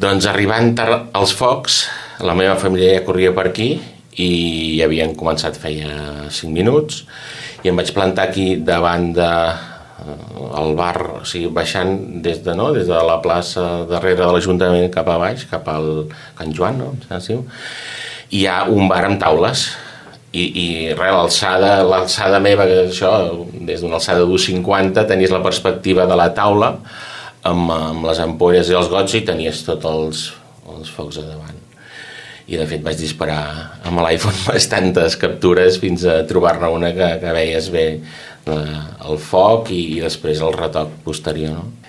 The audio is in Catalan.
Doncs arribant als focs, la meva família ja corria per aquí i ja havien començat feia 5 minuts i em vaig plantar aquí davant al bar, o sigui, baixant des de la plaça darrere de l'Ajuntament cap a baix, cap al Can Joan, no? Hi ha un bar amb taules i l'alçada meva, això, des d'una alçada d'1,50 tenies la perspectiva de la taula amb les ampolles i els gots i tenies tots els focs a davant. I de fet vaig disparar amb l'iPhone bastantes captures fins a trobar-ne una que veies bé el foc i després el retoc posterior, no?